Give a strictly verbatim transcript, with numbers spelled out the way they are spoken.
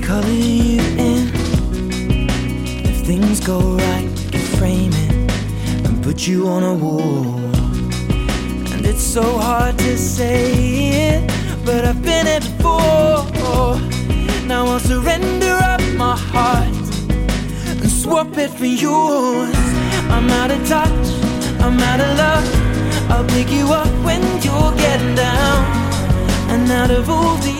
color you in. If things go right, we can frame it and put you on a wall. And it's so hard to say it, but I've been it before. Now I'll surrender up my heart and swap it for yours. I'm out of touch, I'm out of love. I'll pick you up when you're getting down. And out of all the